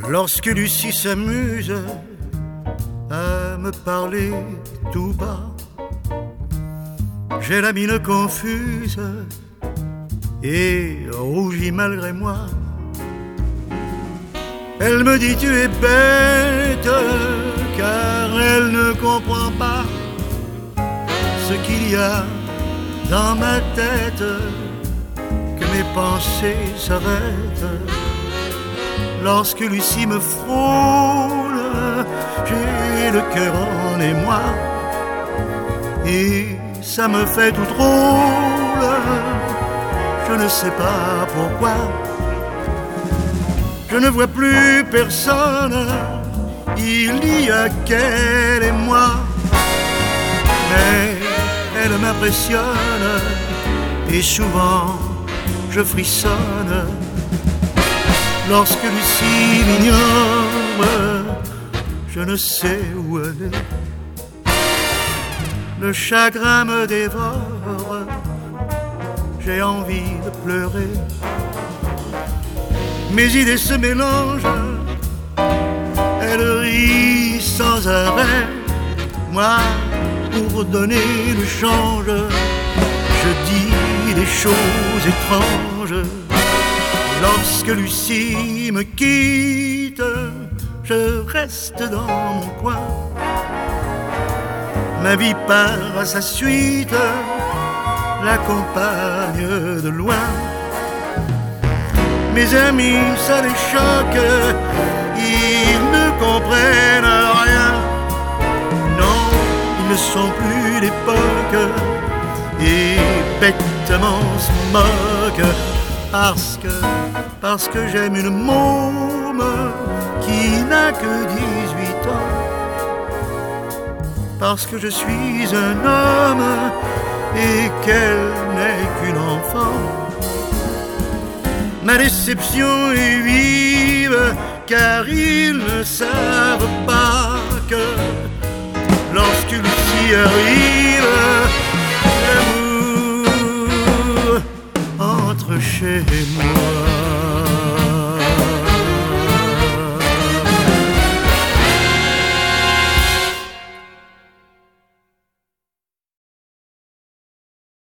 Lorsque Lucie s'amuse à me parler tout bas, j'ai la mine confuse et rougis malgré moi. Elle me dit tu es bête, car elle ne comprend pas ce qu'il y a dans ma tête, que mes pensées s'arrêtent. Lorsque Lucie me frôle, j'ai le cœur en émoi et ça me fait tout drôle. Je ne sais pas pourquoi. Je ne vois plus personne, il y a qu'elle et moi. Mais elle m'impressionne et souvent je frissonne. Lorsque Lucie m'ignore, je ne sais où elle est. Le chagrin me dévore, j'ai envie de pleurer. Mes idées se mélangent, elle rit sans arrêt. Moi, pour donner le change, je dis des choses étranges. Lorsque Lucie me quitte, je reste dans mon coin. Ma vie part à sa suite, l'accompagne de loin. Mes amis, ça les choque, ils ne comprennent rien. Non, ils ne sont plus d'époque et bêtement se moquent. Parce que j'aime une môme qui n'a que 18 ans. Parce que je suis un homme et qu'elle n'est qu'une enfant. Ma déception est vive, car ils ne savent pas que lorsque Lucie arrive, l'amour entre chez moi.